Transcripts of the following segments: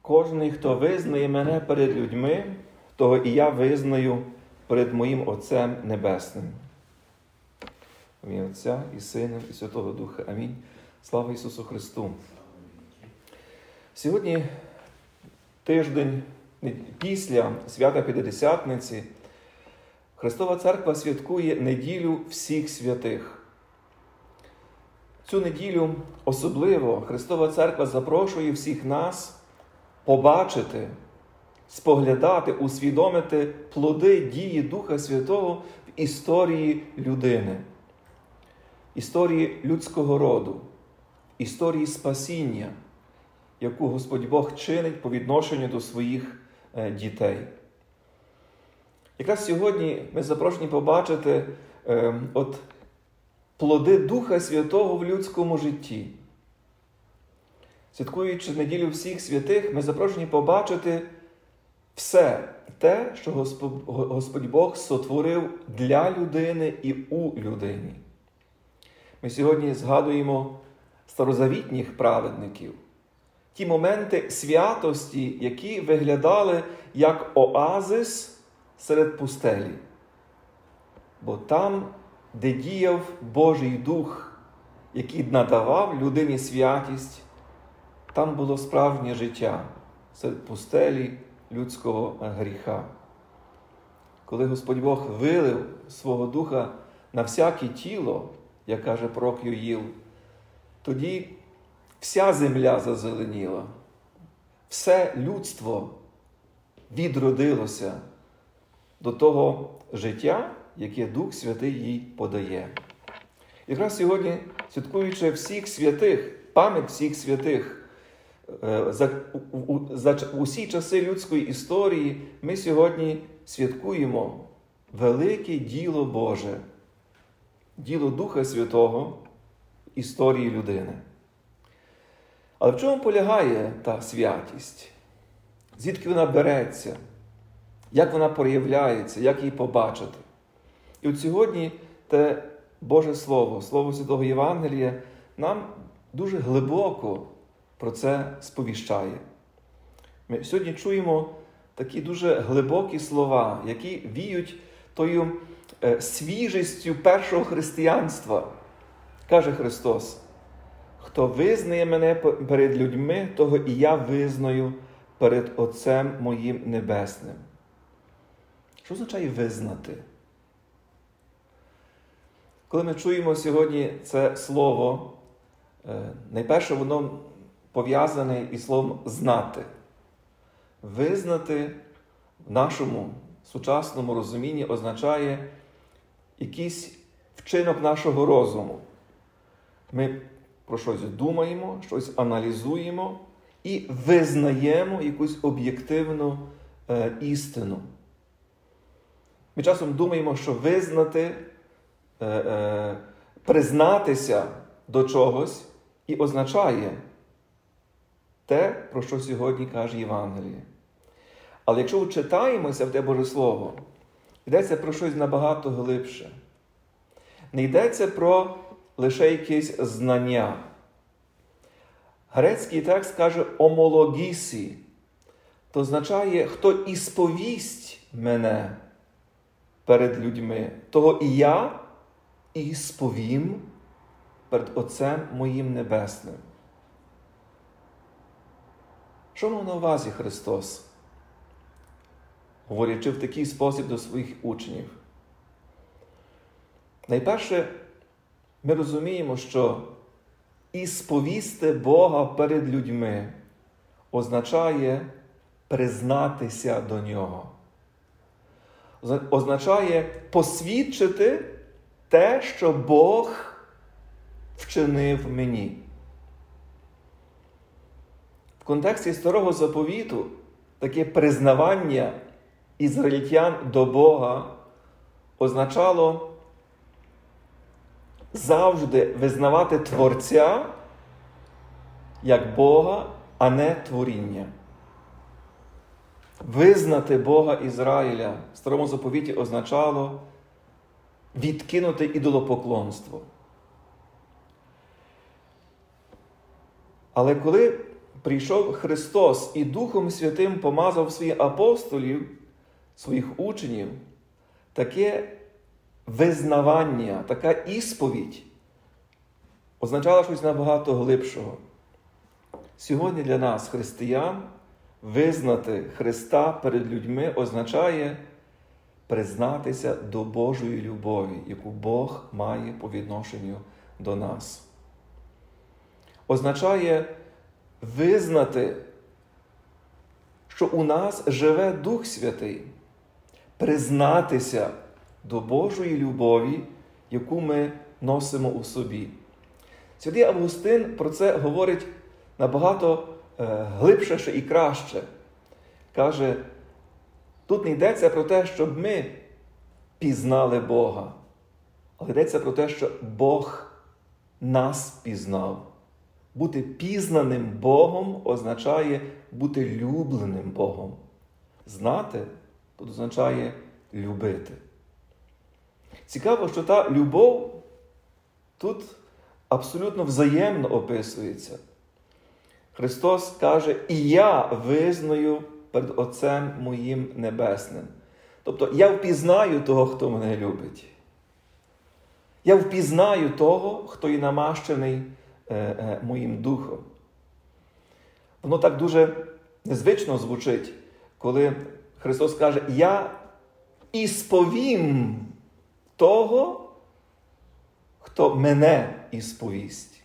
Кожний, хто визнає мене перед людьми, того і я визнаю перед моїм Отцем Небесним. В ім'я Отця і Сина, і Святого Духа. Амінь. Слава Ісусу Христу! Сьогодні тиждень після свята П'ятидесятниці Христова Церква святкує неділю всіх святих. Цю неділю особливо Христова Церква запрошує всіх нас побачити, споглядати, усвідомити плоди дії Духа Святого в історії людини, історії людського роду, історії спасіння, яку Господь Бог чинить по відношенню до своїх дітей. Якраз сьогодні ми запрошені побачити плоди Духа Святого в людському житті. Святкуючи неділю всіх святих, ми запрошені побачити все те, що Господь Бог сотворив для людини і у людині. Ми сьогодні згадуємо старозавітніх праведників, ті моменти святості, які виглядали як оазис серед пустелі. Бо там, де діяв Божий Дух, який надавав людині святість, там було справжнє життя серед пустелі людського гріха. Коли Господь Бог вилив свого Духа на всяке тіло, як каже пророк Йоїл, тоді вся земля зазеленіла, все людство відродилося до того життя, яке Дух Святий їй подає. Якраз сьогодні, святкуючи всіх святих, пам'ять всіх святих, за усі часи людської історії, ми сьогодні святкуємо велике діло Боже, діло Духа Святого в історії людини. Але в чому полягає та святість? Звідки вона береться? Як вона проявляється? Як її побачити? І от сьогодні те Боже Слово, Слово Святого Євангелія, нам дуже глибоко про це сповіщає. Ми сьогодні чуємо такі дуже глибокі слова, які віють тою свіжістю першого християнства. Каже Христос: «Хто визнає мене перед людьми, того і я визнаю перед Отцем моїм Небесним». Що означає визнати? Коли ми чуємо сьогодні це слово, найперше воно пов'язане із словом «знати». Визнати в нашому сучасному розумінні означає якийсь вчинок нашого розуму. Ми про щось думаємо, щось аналізуємо і визнаємо якусь об'єктивну істину. Ми часом думаємо, що визнати, признатися до чогось і означає те, про що сьогодні каже Євангеліє. Але якщо читаємося в те Боже Слово, йдеться про щось набагато глибше. Не йдеться про лише якесь знання. Грецький текст каже «омологісі», то означає, хто ісповість мене перед людьми, того і я ісповім перед Отцем моїм Небесним. Що мав на увазі Христос, говорячи в такий спосіб до своїх учнів? Найперше, ми розуміємо, що ісповісти Бога перед людьми означає признатися до Нього. Означає посвідчити те, що Бог вчинив мені. В контексті Старого Заповіту таке признавання ізраїльтян до Бога означало завжди визнавати Творця як Бога, а не творіння. Визнати Бога Ізраїля в Старому Заповіті означало відкинути ідолопоклонство. Але коли прийшов Христос і Духом Святим помазав своїх апостолів, своїх учнів, таке визнавання, така ісповідь означала щось набагато глибшого. Сьогодні для нас, християн, визнати Христа перед людьми означає признатися до Божої любові, яку Бог має по відношенню до нас. Означає визнати, що у нас живе Дух Святий, признатися до Божої любові, яку ми носимо у собі. Святий Августин про це говорить набагато глибше і краще. Каже, тут не йдеться про те, щоб ми пізнали Бога, але йдеться про те, що Бог нас пізнав. Бути пізнаним Богом означає бути любленим Богом. Знати тут означає любити. Цікаво, що та любов тут абсолютно взаємно описується. Христос каже, і я визнаю перед Отцем моїм Небесним. Тобто, я впізнаю того, хто мене любить. Я впізнаю того, хто є намащений моїм духом. Воно так дуже незвично звучить, коли Христос каже, я ісповім того, хто мене ісповість.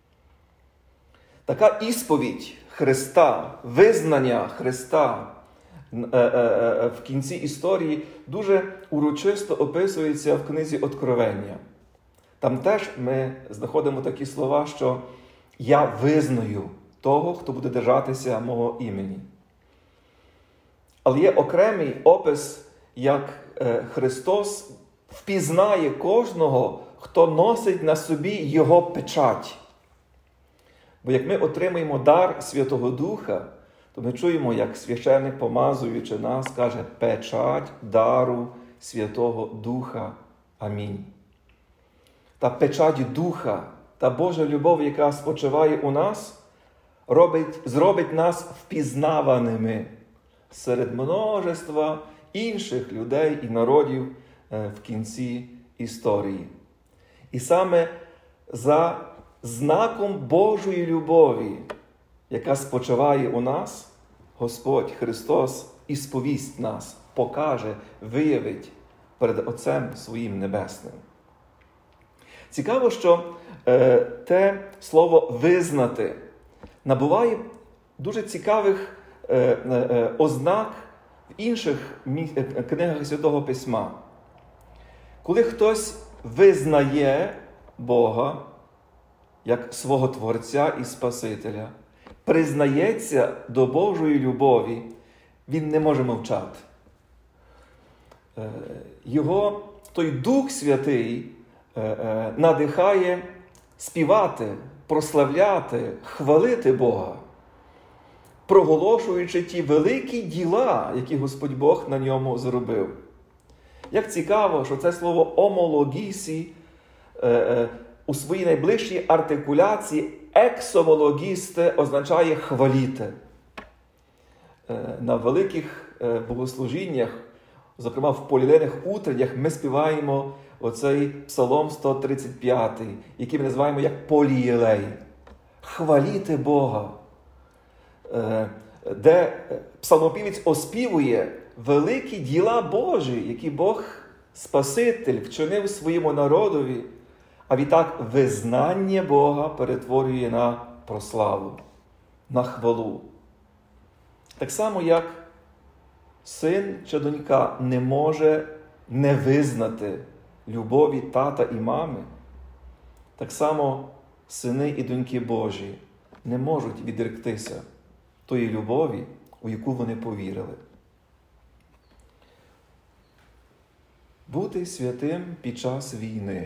Така ісповідь Христа, визнання Христа в кінці історії дуже урочисто описується в книзі Откровення. Там теж ми знаходимо такі слова, що «Я визнаю того, хто буде держатися мого імені». Але є окремий опис, як Христос впізнає кожного, хто носить на собі Його печать. Бо як ми отримаємо дар Святого Духа, то ми чуємо, як священник, помазуючи нас, каже «Печать дару Святого Духа. Амінь». Та печать Духа, та Божа любов, яка спочиває у нас, зробить нас впізнаваними серед множества інших людей і народів в кінці історії. І саме за знаком Божої любові, яка спочиває у нас, Господь Христос ісповість нас, покаже, виявить перед Отцем своїм Небесним. Цікаво, що те слово «визнати» набуває дуже цікавих ознак в інших книгах Святого Письма. Коли хтось визнає Бога як свого Творця і Спасителя, признається до Божої любові, він не може мовчати. Його той Дух Святий надихає співати, прославляти, хвалити Бога, проголошуючи ті великі діла, які Господь Бог на ньому зробив. Як цікаво, що це слово «омологісі» у своїй найближчій артикуляції «ексомологісте» означає «хваліти». На великих богослужіннях, зокрема в полілейних утреннях, ми співаємо оцей Псалом 135, який ми називаємо як полієлей. Хваліти Бога, де псалмопівець оспівує великі діла Божі, які Бог, Спаситель, вчинив своєму народові, а відтак визнання Бога перетворює на прославу, на хвалу. Так само, як син чи донька не може не визнати любові тата і мами, так само сини і доньки Божі не можуть відректися тої любові, у яку вони повірили. Бути святим під час війни.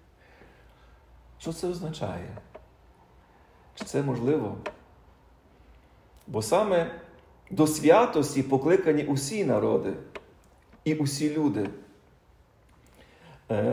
Що це означає? Чи це можливо? Бо саме до святості покликані усі народи і усі люди.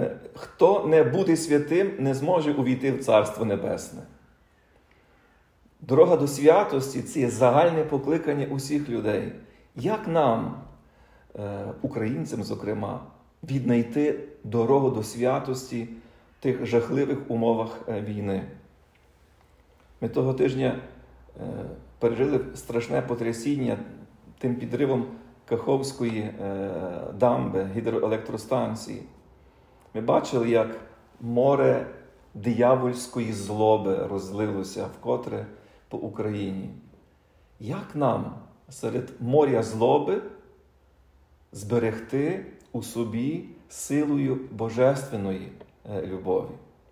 Хто не буде святим, не зможе увійти в Царство Небесне. Дорога до святості – це є загальне покликання усіх людей. Як нам, українцям зокрема, віднайти дорогу до святості в тих жахливих умовах війни? Ми того тижня пережили страшне потрясіння тим підривом Каховської дамби, гідроелектростанції. Ми бачили, як море диявольської злоби розлилося вкотре по Україні. Як нам серед моря злоби зберегти у собі силою божественної любові?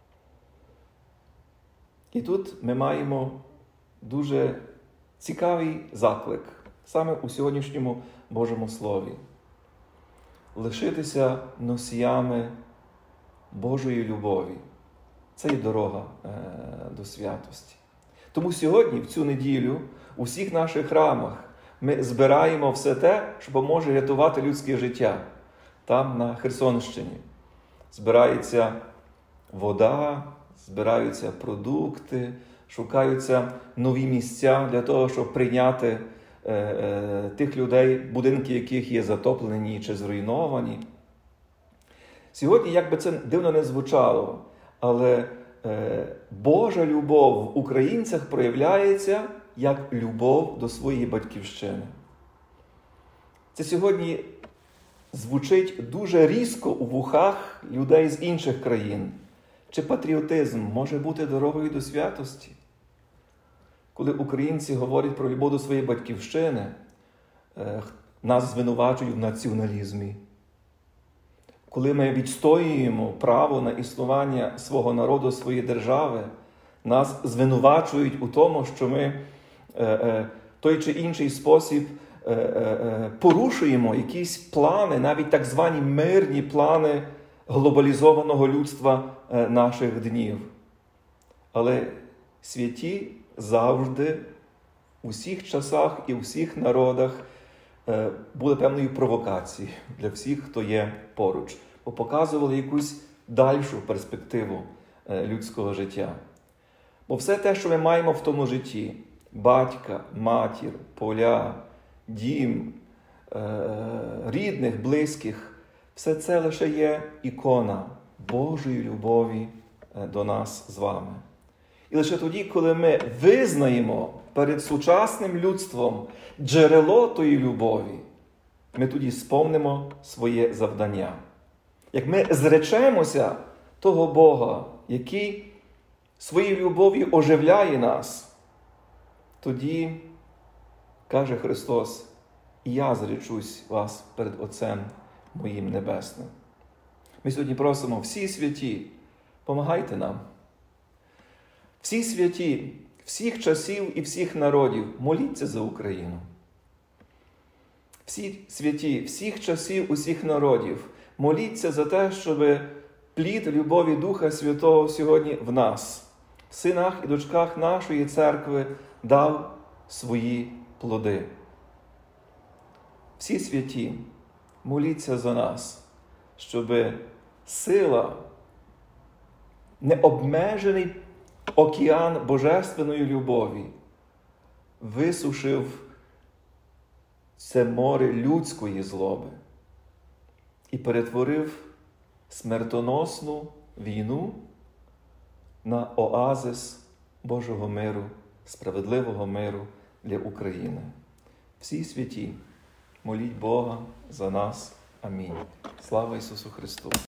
І тут ми маємо дуже цікавий заклик саме у сьогоднішньому Божому Слові. Лишитися носіями Божої любові. Це і дорога до святості. Тому сьогодні, в цю неділю, у всіх наших храмах ми збираємо все те, що поможе рятувати людське життя. Там, на Херсонщині, збирається вода, збираються продукти, шукаються нові місця для того, щоб прийняти тих людей, будинки яких є затоплені чи зруйновані. Сьогодні, як би це дивно не звучало, але Божа любов в українцях проявляється як любов до своєї батьківщини. Це сьогодні звучить дуже різко у вухах людей з інших країн. Чи патріотизм може бути дорогою до святості? Коли українці говорять про любов до своєї батьківщини, нас звинувачують в націоналізмі. Коли ми відстоюємо право на існування свого народу, своєї держави, нас звинувачують у тому, що ми той чи інший спосіб порушуємо якісь плани, навіть так звані мирні плани глобалізованого людства наших днів. Але святі завжди, у всіх часах і у всіх народах були певною провокацією для всіх, хто є поруч. Бо показували якусь дальшу перспективу людського життя. Бо все те, що ми маємо в тому житті – батька, матір, поля, дім, рідних, близьких – все це лише є ікона Божої любові до нас з вами. І лише тоді, коли ми визнаємо перед сучасним людством джерело тої любові, ми тоді сповнимо своє завдання. Як ми зречемося того Бога, який своєю любов'ю оживляє нас, тоді, каже Христос, і я зречусь вас перед Отцем моїм Небесним. Ми сьогодні просимо всі святі, помагайте нам. Всі святі, всіх часів і всіх народів, моліться за Україну. Всі святі, всіх часів, усіх народів, моліться за те, щоб плід любові Духа Святого сьогодні в нас, в синах і дочках нашої церкви, дав свої плоди. Всі святі, моліться за нас, щоб сила, необмежений океан божественної любові висушив це море людської злоби і перетворив смертоносну війну на оазис Божого миру, справедливого миру для України. Всі святі, моліть Бога за нас. Амінь. Слава Ісусу Христу!